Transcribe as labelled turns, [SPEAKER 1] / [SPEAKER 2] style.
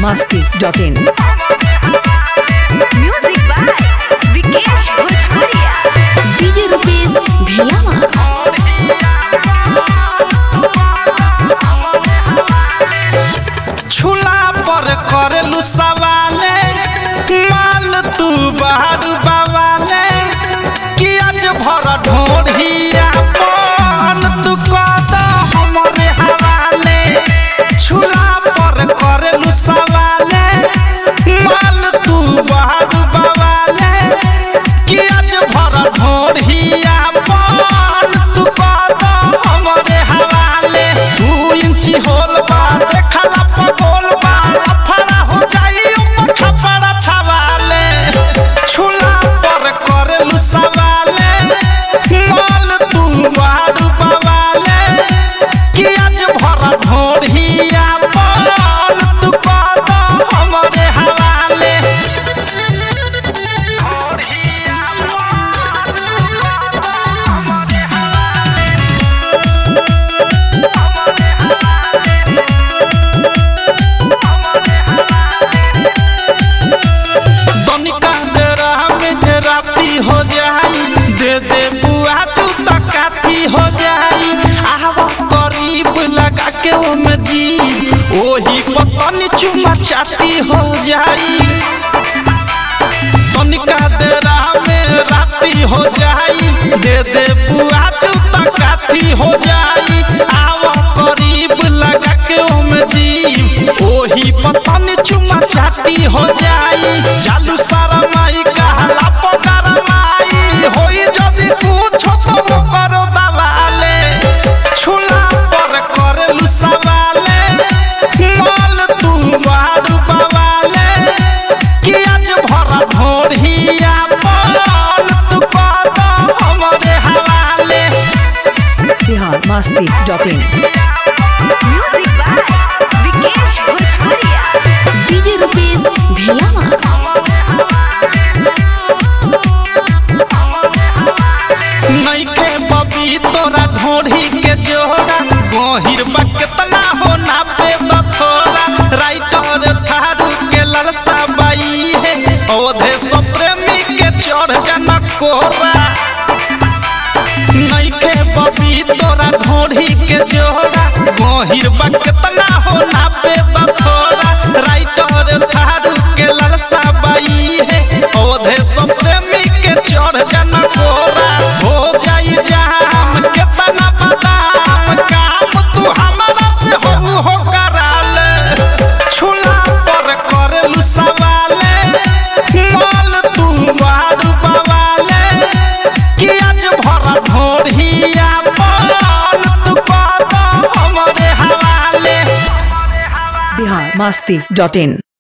[SPEAKER 1] biharmasti.in
[SPEAKER 2] Music by Vikesh Bhojpuria. DJ Rupesh Bhiyama.
[SPEAKER 3] छुला पर करेलू सवाले माल तू बाहर बावाले कि आज भर ढोढ़िया पान तू कद हमरे हवाले। छुला पर करेलू सवाले माल तू बाहर बावाले कि आज भर ढोढ़िया पान तू कद हमरे हवाले। 2 इंची होल बा देखला पगोल बा लफड़ा हो जाई ऊपर खपड़ा छवाले। छुला पर करेलू सवाले माल तू बारू बवाले कि आज भरा ढोढ़िया पान तू कद हमरे हवाले। दनिका देरा में राती हो जाई दे दे बुआ तू तकाती हो जाई। आवा करीब लगा के वो में जी ओही पतनी चुमा चाटी हो जाई। दनिका देरा में राती हो जाई दे दे बुआ तू तकाती हो जाई। आवा करीब लगा के वो में जी ओही पतनी चुमा चाटी हो जाई। चालू सारा माई कहला पगार माई होई जदी पूछो तो करो दवाले। छुला पर करेलू सवाले माल तू बारू बवाले कि आज भरा ढोढ़िया पान तू कद हमरे हवाले।
[SPEAKER 1] biharmasti.in
[SPEAKER 2] Music by Vikesh Bhojpuria. DJ Rupesh Bhiyama.
[SPEAKER 3] नइखे बबी तोरा ढोढ़ी के जोड़ा गहिर बा केतना हो ना पे बथोरा। राइटर थारू के ललसा बाई है ओधे सब प्रेमी के चढ़ जाना कोरा। नइखे बबी तोरा ढोढ़ी के जोड़ा गहिर बा केतना हो ना पे बथोरा। राइटर थारू के ललसा बाई है ओधे सब प्रेमी के चढ़ जाना कोरा। हो जाई जाम केतना बदाम काम तू हमरा से हो कराले। छुला पर करेलू सवाले माल तू बारू बवाले कि आज भरा ढोढ़िया पान तू कद हमरे हवाले।
[SPEAKER 1] biharmasti.in